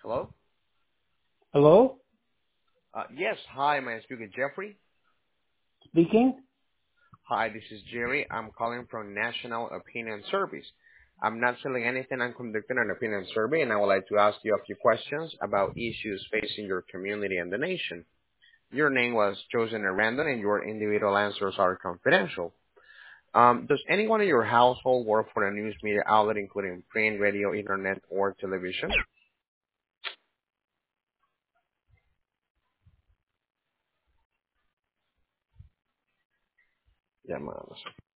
Hello? Hello? Yes, hi, may I speak with Jeffrey? Speaking? Hi, this is Jerry. I'm calling from National Opinion Service. I'm not selling anything. I'm conducting an opinion survey, and I would like to ask you a few questions about issues facing your community and the nation. Your name was chosen at random, and your individual answers are confidential. Does anyone in your household work for a news media outlet, including print, radio, internet, or television? Llamadas.